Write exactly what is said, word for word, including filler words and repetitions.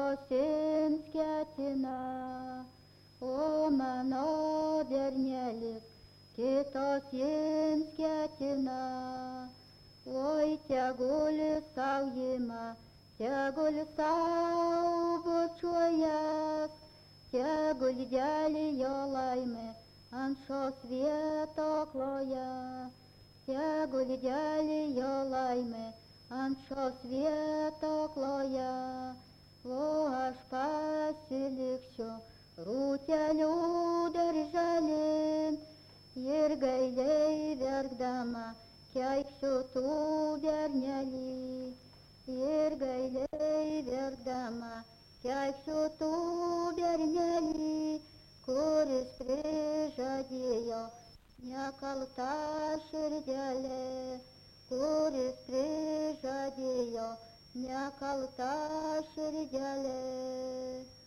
sen ketina, o mano bernelis, kitos jiems ketina. Oi, tegul sau ima, tegul sau bučiuojas, tegul dėlį jo laimė ant šios vieto kloja, tegul dėlį jo laimė ant šios vieto kloja. O aš pasiliksiu rūtelių darželin ir gailiai verkdama keiksiu tų bernelį, ir gailiai verkdama keiksiu tų bernelį, kuris prižadėjo nekaltą širdelę, kuris prižadėjo nekaltą širdelę.